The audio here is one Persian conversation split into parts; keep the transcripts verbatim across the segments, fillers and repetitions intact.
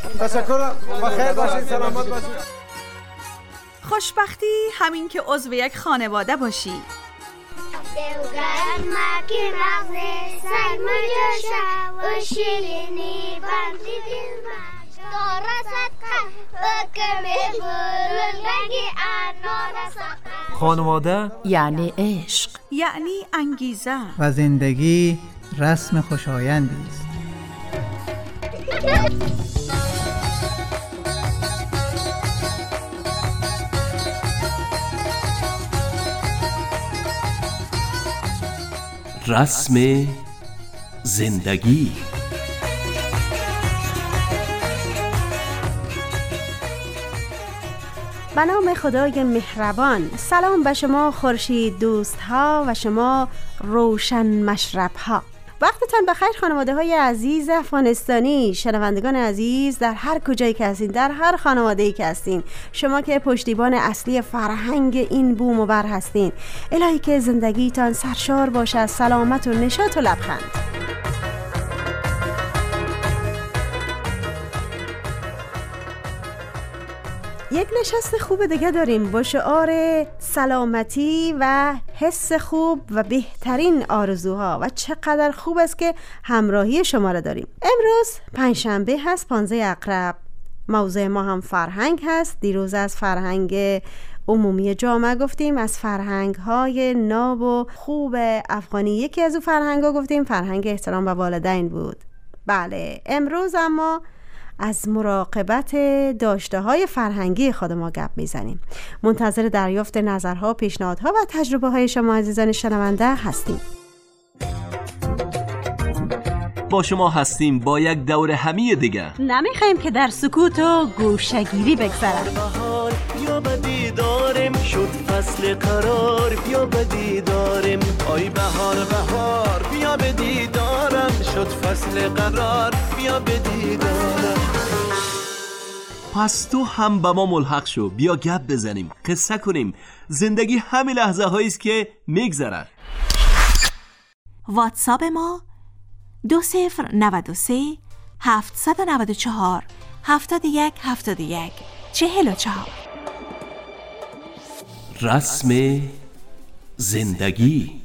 تشکر، بخیر باشید، سلامت باشید. خوشبختی همین که عضو یک خانواده باشی. دلگرم مکی مغزه سرمایه شو و شیرینی بندی دل مجا دارست بکمی بلندگی انارست. خانواده یعنی عشق، یعنی انگیزه و زندگی رسم خوشایندی است. رسم زندگی. به نام خدای مهربان. سلام به شما خورشید دوست ها و شما روشن مشرب ها. وقتتان بخیر خانواده های عزیز افغانستانی، شنوندگان عزیز در هر کجایی که هستین، در هر خانواده‌ای که هستین، شما که پشتیبان اصلی فرهنگ این بوم و بر هستین. الهی که زندگیتان سرشار باشه از سلامت و نشاط و لبخند. یک نشست خوب دیگه داریم با شعار سلامتی و حس خوب و بهترین آرزوها و چقدر خوب است که همراهی شما را داریم. امروز پنجشنبه هست، پانزده اقرب. موضوع ما هم فرهنگ هست. دیروز از فرهنگ عمومی جامعه گفتیم، از فرهنگ های ناب و خوب افغانی یکی از اون فرهنگ ها گفتیم فرهنگ احترام به والدین بود. بله، امروز اما از مراقبت داشته های فرهنگی خود ما گپ میزنیم. منتظر دریافت نظرها، پیشنهادها و تجربه های شما عزیزان شنونده هستیم. با شما هستیم با یک دور همی دیگه. نمیخوایم که در سکوت و گوشه‌گیری بگذرم. بهار بیا بدی دارم، شد فصل قرار بیا بدی دارم. آی بهار بهار بیا بدی دارم، شد فصل قرار بیا بدی دارم. پس تو هم با ما ملحق شو، بیا گپ بزنیم، قصه کنیم. زندگی همین لحظه هاییست که میگذرن. واتساپ ما دو صفر نود و سه هفتصد و نود و چهار هفتاد و یک هفتاد و یک چهل و چهار. رسم زندگی.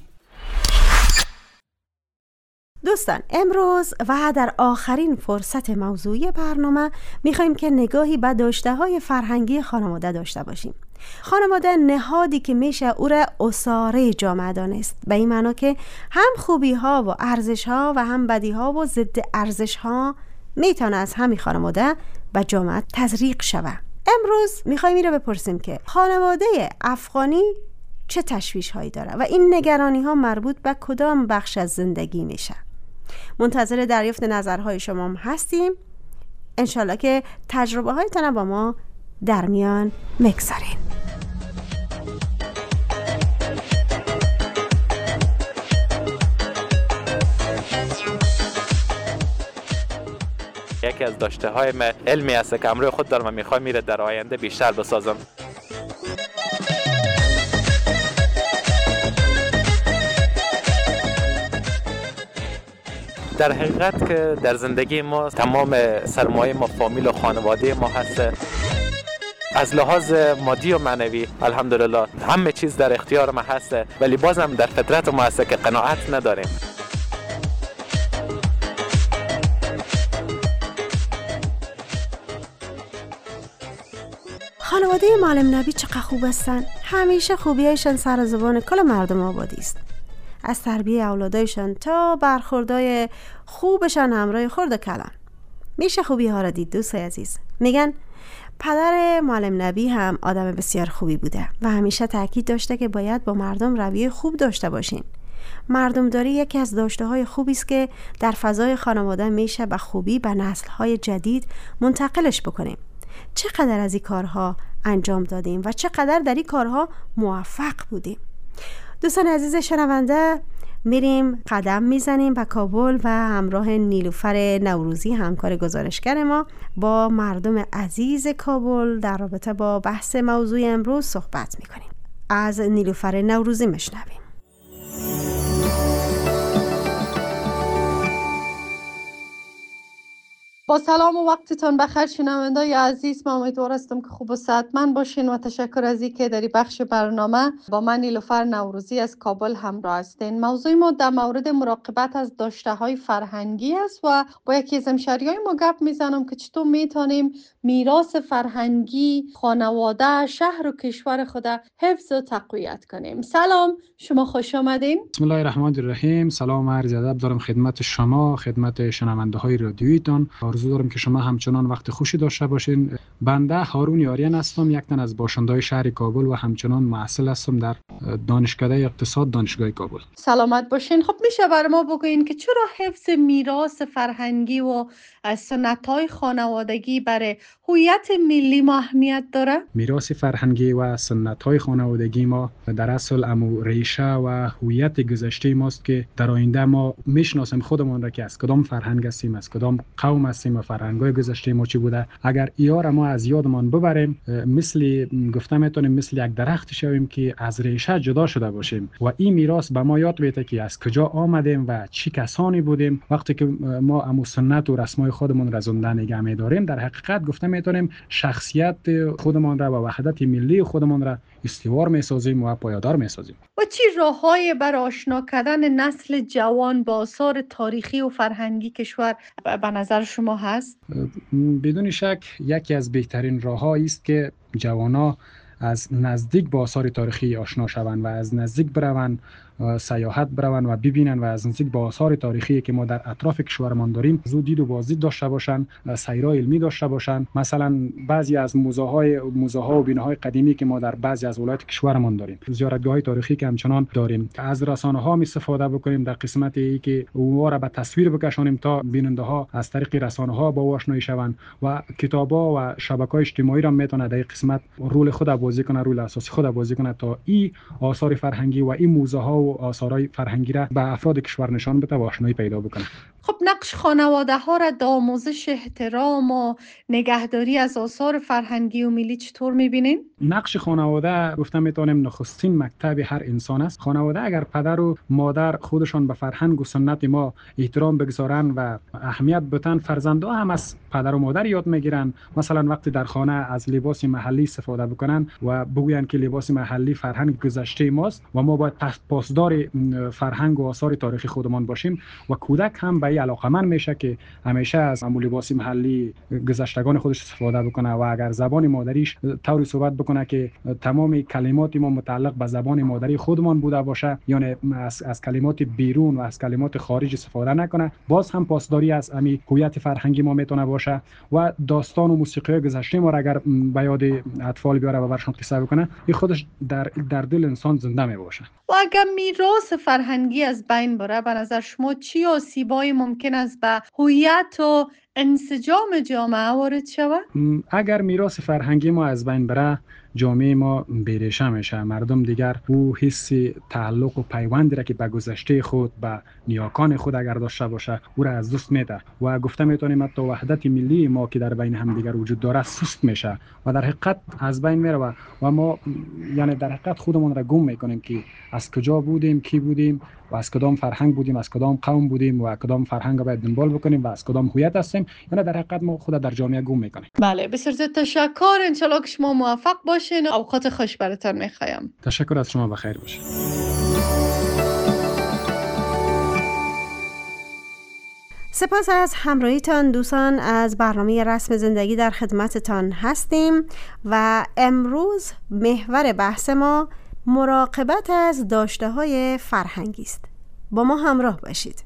دوستان، امروز و در آخرین فرصت موضوعی برنامه میخوایم که نگاهی به داشته های فرهنگی خانواده داشته باشیم. خانواده نهادی که میشه او را اساره جامعه دانست، به این معنا که هم خوبی ها و ارزش ها و هم بدی ها و ضد ارزش ها میتونه از همین خانواده به جامعه تزریق شود. امروز میخوایم این را بپرسیم که خانواده افغانی چه تشویش هایی داره و این نگرانی ها مربوط به کدام بخش از زندگی میشه. منتظر دریافت نظرهای شما هم هستیم. انشالله که تجربه هایتان با ما در میان میگذارین. یکی از داشته های من علمی است که امروی خود دارم و میخوام میره در آینده بیشتر بسازم. در حقیقت که در زندگی ما تمام سرمایه ما فامیل و خانواده ما هست. از لحاظ مادی و معنوی الحمدلله همه چیز در اختیار ما هست، ولی بازم در فطرت ما هست که قناعت نداریم. خانواده معلم نبی چقدر خوب هستن. همیشه خوبیایشان سر زبان کل مردم آبادی است. از تربیه اولادایشان تا برخوردای خوبشان همراه خرد و کلان. میشه خوبی ها را دید دوستای عزیز. میگن پدر معلم نبی هم آدم بسیار خوبی بوده و همیشه تاکید داشته که باید با مردم رویه خوب داشته باشین. مردمداری یکی از داشته های خوبی است که در فضای خانواده میشه به خوبی به نسل های جدید منتقلش بکنیم. چقدر از این کارها انجام دادیم و چقدر در این کارها موفق بودیم. دوستان عزیز شنونده، میریم قدم میزنیم به کابل و همراه نیلوفر نوروزی همکار گزارشگر ما با مردم عزیز کابل در رابطه با بحث موضوع امروز صحبت میکنیم. از نیلوفر نوروزی مشنویم. با سلام و وقتتان بخیر شنوندای عزیز. من امیدوار هستم که خوب و صحتمند باشین و تشکر از اینکه در بخش برنامه با من نیلوفر نوروزی از کابل همراه هستین. موضوع ما در مورد مراقبت از داشته‌های فرهنگی است و با یکی از همشهریای ما گپ میزنم که چطور میتونیم میراث فرهنگی خانواده، شهر و کشور خود حفظ و تقویت کنیم. سلام، شما خوش آمدین. بسم الله الرحمن الرحیم. سلام و عرض ادب دارم خدمت شما، خدمت شنونده های رادیویتان. آرزو دارم که شما همچنان وقت خوشی داشته باشین. بنده هارون یاریان هستم، یک تن از باشنده‌های شهر کابل و همچنان محصل هستم در دانشکده اقتصاد دانشگاه کابل. سلامت باشین. خب میشه برای ما بگوین که چرا حفظ میراث فرهنگی و سنت‌های خانوادگی برای هویت ملی ما اهمیت داره؟ میراث فرهنگی و سنت‌های خانوادگی ما در اصل امو ریشه و هویت گذشته ماست که در آینده ما میشناسیم خودمون را که از کدام فرهنگ هستیم، از کدام قوم هستیم و فرهنگ‌های گذشته ما چی بوده. اگر ایار ما از یادمان ببریم، مثل گفته میتونیم مثل یک درخت شویم که از ریشه جدا شده باشیم و این میراث به ما یاد میده که از کجا آمدیم و چی کسانی بودیم. وقتی که ما امو سنت و رسم‌های خودمون را زنده نگه می‌داریم، در حقیقت گفته میتونیم شخصیت خودمان را و وحدت ملی خودمان را استوار می‌سازیم و پایدار می‌سازیم. و چی راه‌های برای آشنا کردن نسل جوان با آثار تاریخی و فرهنگی کشور به نظر شما هست؟ بدون شک یکی از بهترین راه‌هایی است که جوان‌ها از نزدیک با آثار تاریخی آشنا شوند و از نزدیک بروند، سیاحت بروند و ببینن و از نزدیک با آثار تاریخی که ما در اطراف کشورمان داریم زود دید و بازدید داشته باشند، سیرای علمی داشته باشند. مثلا بعضی از موزه‌های موزه‌ها و بناهای قدیمی که ما در بعضی از ولایت کشورمان داریم، زیارتگاه‌های تاریخی که همچنان داریم، از رسانه‌ها استفاده بکنیم در قسمت ای که اونها را به تصویر بکشانیم تا بیننده‌ها از طریق رسانه‌ها با آشنایی شوند و کتاب‌ها و شبکه‌های اجتماعی را میتونه در این قسمت رول خود بازی کنه، رول اساسی خود بازی کنه تا این آثار فرهنگی و این موزه‌ها و آثارهای فرهنگی را به افراد کشور نشان بده و آشنایی پیدا بکنه. خب نقش خانواده ها را در آموزش احترام و نگهداری از آثار فرهنگی و ملی چطور می‌بینین؟ نقش خانواده گفتم میتونیم نخستین مکتب هر انسان است. خانواده اگر پدر و مادر خودشان به فرهنگ و سنت ما احترام بگذارن و اهمیت بدن، فرزندها هم از پدر و مادر یاد میگیرن. مثلا وقتی در خانه از لباس محلی استفاده بکنن و بگوین که لباس محلی فرهنگ گذشته ماست و ما باید پاسدار فرهنگ و آثار تاریخی خودمان باشیم و کودک هم به این علاقه‌مند میشه که همیشه از امو لباس محلی گذشتگان خودش استفاده بکنه و اگر زبان مادریش طوری صحبت بکنه که تمام کلمات ما متعلق به زبان مادری خودمان بوده باشه، یعنی از, از کلمات بیرون و از کلمات خارج استفاده نکنه، باز هم پاسداری از امی هویت فرهنگی ما میتونه باشه و داستان و موسیقی گذشته ما را اگر به یاد اطفال بیاره و برشون قصه بکنه، این خودش در در دل انسان زنده می باشه. و اگر میراث فرهنگی از بین بره، به نظر شما چی آسیبایی ممکن است به هویت و انسجام جامعه وارد شود؟ اگر میراث فرهنگی ما از بین بره، جامعه ما بی‌ریشه میشه. مردم دیگر او حس تعلق و پیوندی را که به گذشته خود، به نیاکان خود اگر داشته باشه، او را از دست میده و گفته میتونیم حتی وحدت ملی ما که در بین هم دیگر وجود داره سست میشه و در حقیقت از بین میره و, و ما یعنی در حقیقت خودمون را گم میکنیم که از کجا بودیم، کی بودیم و از کدام فرهنگ بودیم، از کدام قوم بودیم و کدام فرهنگ را باید دنبال بکنیم و از کدام هویت هستیم. یعنی در حقیقت ما خود در جامعه گم میکنیم. بله، بسیار زیاد تشکر. ان شاء الله که شما موفق باشین. اوقات خوش براتون میخوایم. تشکر از شما، بخیر باشید. سپاس از همراهیتان دوستان. از برنامه رسم زندگی در خدمتتان هستیم و امروز محور بحث ما مراقبت از داشته‌های فرهنگی است. با ما همراه باشید.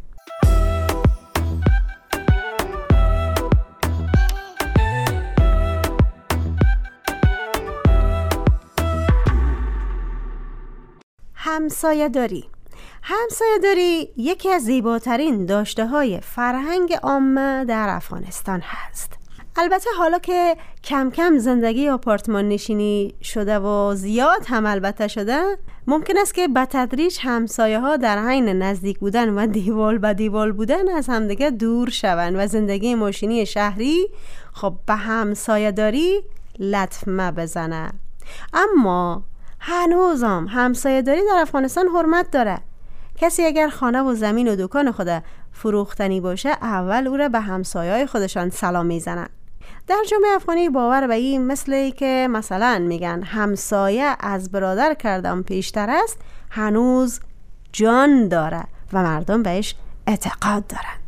همسایه‌داری. همسایه‌داری یکی از زیباترین داشته‌های فرهنگ عامه در افغانستان هست. البته حالا که کم کم زندگی آپارتمان نشینی شده و زیاد هم البته شده، ممکن است که به تدریج همسایه ها در حین نزدیک بودن و دیوال به دیوال بودن از همدیگه دور شوند و زندگی ماشینی شهری خب به همسایه‌داری لطمه بزنه. اما هنوزم همسایه‌داری در افغانستان حرمت داره. کسی اگر خانه و زمین و دکان خود فروختنی باشه اول او را به همسایه‌های خودشان سلام میزنن. در جامعه افغانی باور به این مثل که مثلا میگن همسایه از برادر کردم پیشتر است، هنوز جان داره و مردم بهش اعتقاد دارن.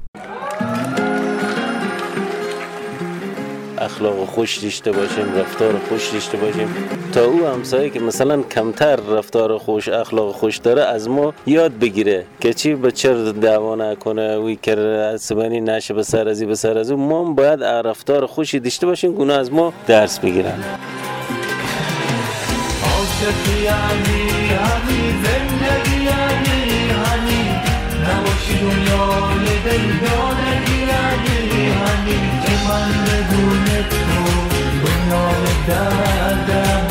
اخلاق خوش داشته باشیم، رفتار خوش داشته باشیم تا او همسایه که مثلا کمتر رفتار خوش، اخلاق خوش داره از ما یاد بگیره که چی به چر دعوا نکنه، وی که عصبانی نشه به سر ازی به سر از او. ما باید رفتار خوشی داشته باشیم که اونا از ما درس بگیرن. عاشقی یعنی همین زندگی یعنی همین نباشی دنیای بیگانگی یعنی همین که من بدون تو دنیای دردم.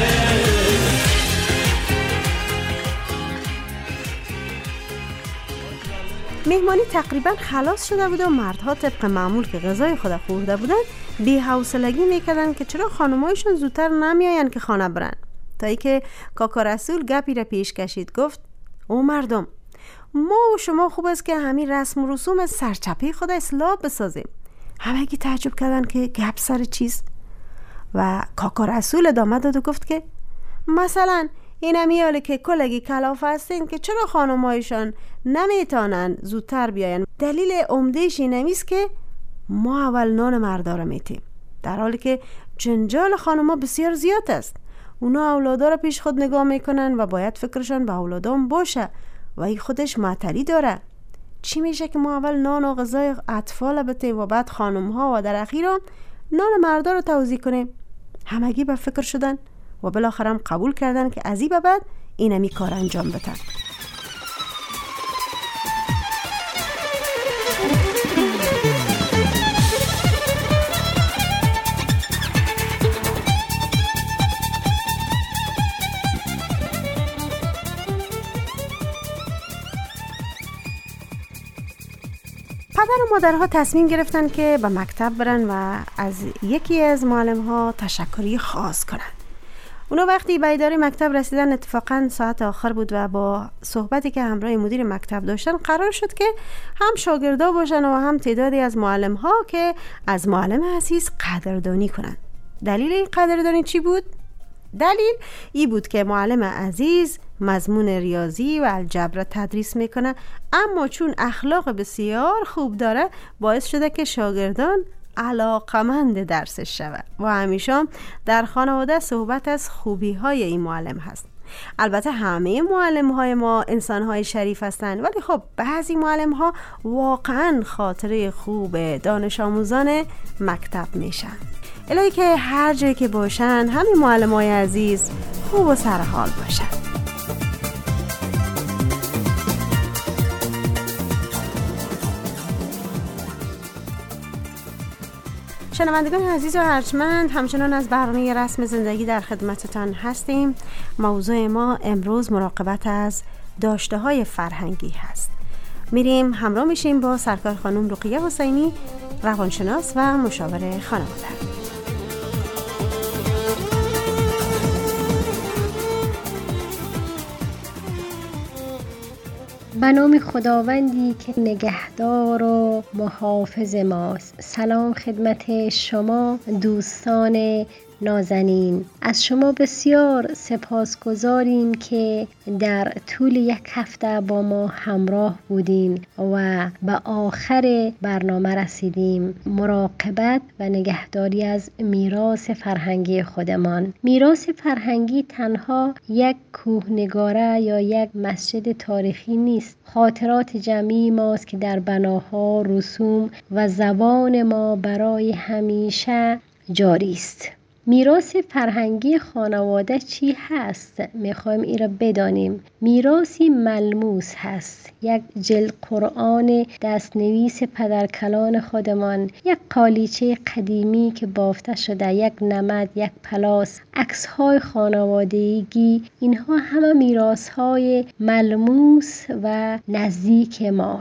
مهمانی تقریبا خلاص شده بود و مردها طبق معمول که غذای خود خورده بودن بی حوصلگی میکردن که چرا خانمایشون زودتر نمیاین که خانه برن. تا ای که کاکا رسول گپی را پیش کشید، گفت او مردم، ما و شما خوب است که همین رسم و رسوم سرچپی خود اصلاح بسازیم. همگی تعجب کردن که گپ سر چیست و کاکا رسول ادامه داد و گفت که مثلا این همیاله که کلگی کلاف هستین که چرا خانمایشان نمیتانن زودتر بیاین. دلیل عمدهش این همیست که ما اول نان مرداره میتیم، در حالی که جنجال خانم‌ها بسیار زیاد است. اونا اولادا رو پیش خود نگاه میکنن و باید فکرشان به اولادام باشه و این خودش معطلی داره. چی میشه که ما اول نان و غذای اطفال بتیم و بعد خانم‌ها و در اخیر نان مردا رو توزیع کنیم؟ همگی به فکر شدن و بالاخره هم قبول کردن که از این به بعد اینمی کار انجام بدن. پدر و مادرها تصمیم گرفتن که به مکتب برن و از یکی از معلم‌ها تشکری خاص کنن. اونا وقتی به اداره مکتب رسیدن اتفاقا ساعت آخر بود و با صحبتی که همراه مدیر مکتب داشتن قرار شد که هم شاگردا باشن و هم تعدادی از معلم‌ها که از معلم عزیز قدردانی کنن. دلیل این قدردانی چی بود؟ دلیل این بود که معلم عزیز مضمون ریاضی و الجبر تدریس میکنه، اما چون اخلاق بسیار خوب داره باعث شده که شاگردان علاقمند درسش شود و همیشه در خانواده صحبت از خوبی های این معلم هست. البته همه معلم های ما انسان های شریف هستند، ولی خب بعضی معلم ها واقعا خاطره خوب دانش آموزان مکتب میشن. الهی که هر جایی که باشن همین معلم های عزیز خوب و سرحال باشن. شنوندگان عزیز و ارجمند، همچنان از برنامه رسم زندگی در خدمتتان هستیم. موضوع ما امروز مراقبت از داشته های فرهنگی هست. میریم همراه میشیم با سرکار خانم رقیه حسینی، روانشناس و مشاور خانواده. به نام خداوندی که نگهدار و محافظ ماست. سلام خدمت شما دوستان نازنین. از شما بسیار سپاسگزاریم که در طول یک هفته با ما همراه بودین و به آخر برنامه رسیدیم. مراقبت و نگهداری از میراث فرهنگی خودمان. میراث فرهنگی تنها یک کوهنگاره یا یک مسجد تاریخی نیست. خاطرات جمعی ماست که در بناها، رسوم و زبان ما برای همیشه جاری است. میراث فرهنگی خانواده چی هست؟ میخوایم این را بدانیم. میراثی ملموس هست، یک جلد قرآن دستنویس پدرکلان خودمان، یک قالیچه قدیمی که بافته شده، یک نمد، یک پلاس، عکس‌های خانوادگی. اینها همه میراث‌های ملموس و نزدیک ماست.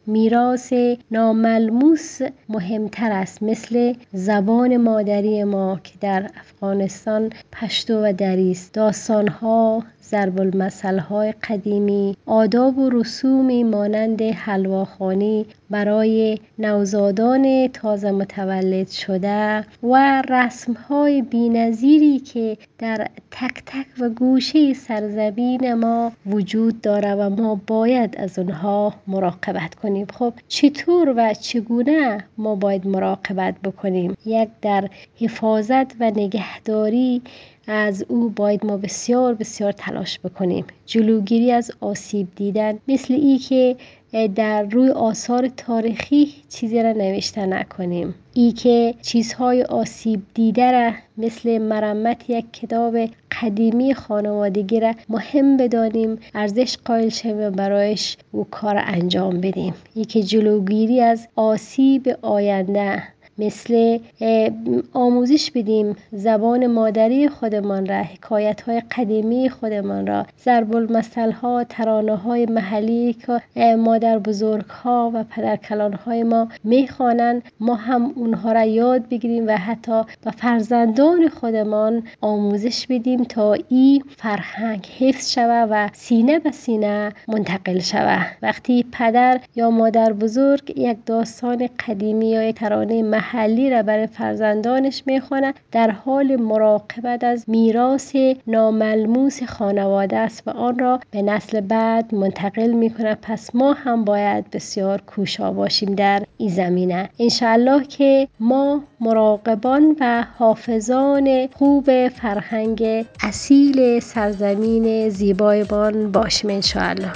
میراث ناملموس مهمتر است، مثل زبان مادری ما که در افغانستان پشتو و دری است، داستان‌ها، ضرب المثل‌های قدیمی، آداب و رسومی مانند حلواخوانی برای نوزادان تازه متولد شده و رسم‌های بی‌نظیری که در تک تک و گوشه سرزمین ما وجود داره و ما باید از اونها مراقبت کنیم. خب چطور و چگونه ما باید مراقبت بکنیم؟ یک، در حفاظت و نگهداری از او باید ما بسیار بسیار تلاش بکنیم. جلوگیری از آسیب دیدن، مثل ای که در روی آثار تاریخی چیزی را نوشته نکنیم، ای که چیزهای آسیب دیده را مثل مرمت یک کتاب قدیمی خانوادگی را مهم بدانیم، ارزش قائل شویم و برایش او کار انجام بدیم. ای که جلوگیری از آسیب آینده، مثل آموزش بدیم زبان مادری خودمان را، حکایت‌های قدیمی خودمان را، ضرب المثل‌ها، ترانه‌های محلی که مادر بزرگ‌ها و پدرکلان‌های ما می‌خوانند، ما هم اونها را یاد بگیریم و حتی به فرزندان خودمان آموزش بدیم تا این فرهنگ حفظ شود و سینه به سینه منتقل شود. وقتی پدر یا مادر بزرگ یک داستان قدیمی یا یک ترانه محلی را برای فرزندانش میخونه، در حال مراقبت از میراث ناملموس خانواده است و آن را به نسل بعد منتقل میکنه. پس ما هم باید بسیار کوشا باشیم در این زمینه. انشاءالله که ما مراقبان و حافظان خوب فرهنگ اصیل سرزمین زیبایمان باشیم انشاءالله.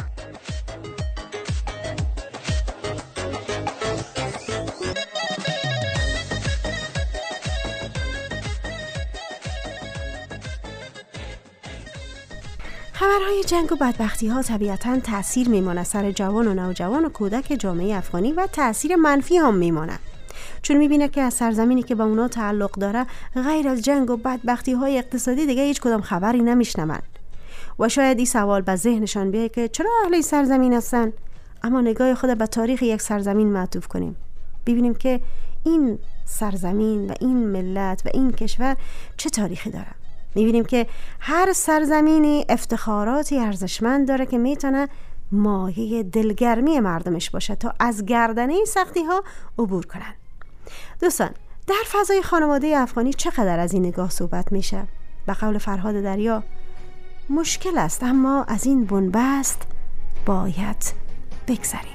خبرهای جنگ و بدبختی ها طبیعتاً تأثیر میمانه سر جوان و نوجوان و کودک جامعه افغانی و تأثیر منفی هم میمانه، چون میبینه که از سرزمینی که به اونا تعلق داره غیر از جنگ و بدبختی های اقتصادی دیگه هیچ کدام خبری نمیشنون و شاید این سوال به ذهنشان بیاد که چرا اهل سرزمین هستن؟ اما نگاه خود به تاریخ یک سرزمین معطوف کنیم، ببینیم که این سرزمین و این ملت و این کشور چه تاریخی داره. میبینیم که هر سرزمینی افتخاراتی ارزشمند داره که میتونه مایه دلگرمی مردمش باشه تا از گردنه سختی ها عبور کنن. دوستان، در فضای خانواده افغانی چقدر از این نگاه صحبت میشه؟ به قول فرهاد دریا، مشکل است اما از این بنبست باید بگذریم.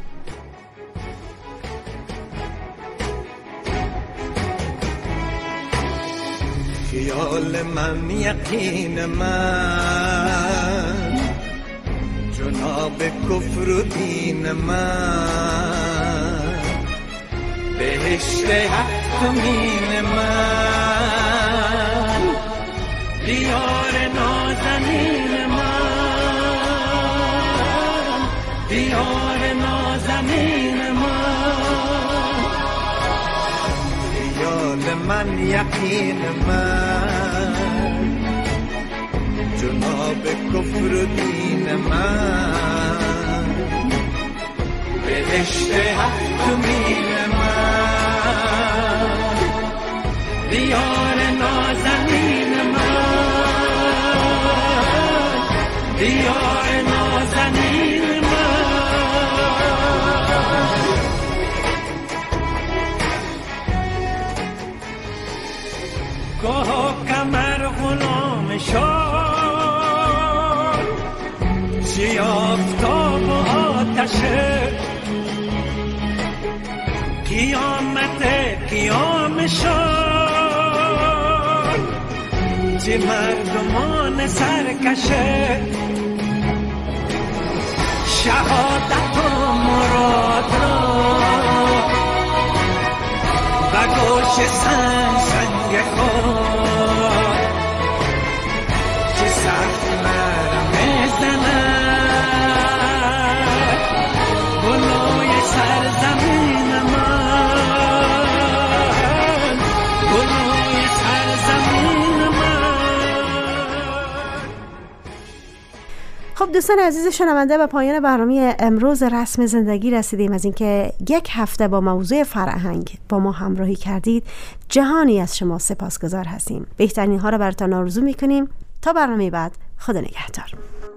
خیال من، یقین من، جناب کفر و دین من، بهشت هفتمین من، دیار نازنین من، دیار نازنین من، خیال من، یقین من، جناب کفر و دین من، بهشت هفتمین من، دیار نازنین من، دیار نازنین من. گاه کمر غلام شد، چی آفتاب و آتشه، قیامت قیام شد، چی مردمان سرکشه، شهادت و مراد را و گوش سنگ سنگ خود، چه سخت مرم زند گلوی سرزمین من، گلوی سرزمین من. خب خب دوستان عزیز شنونده، به پایان برنامه امروز رسم زندگی رسیدیم. از اینکه یک هفته با موضوع فرهنگ با ما همراهی کردید جهانی از شما سپاسگزار هستیم. بهترین ها را براتون آرزو میکنیم. تا برنامه بعد، خدا نگهدار.